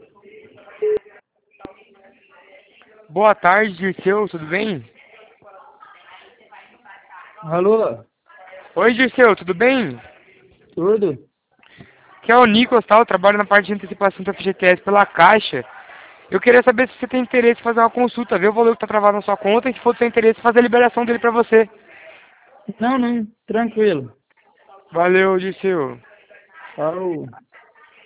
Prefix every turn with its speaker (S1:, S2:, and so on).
S1: Boa tarde, Dirceu, tudo bem?
S2: Alô,
S1: Oi, Dirceu, tudo bem?
S2: tudo?
S1: Aqui é o Nicolas, tá? Eu trabalho na parte de antecipação do FGTS pela Caixa. Eu queria saber se você tem interesse em fazer uma consulta, ver o valor que está travado na sua conta e se for do seu interesse, fazer a liberação dele para você.
S2: Não, tranquilo.
S1: Valeu, Dirceu.
S2: Falou.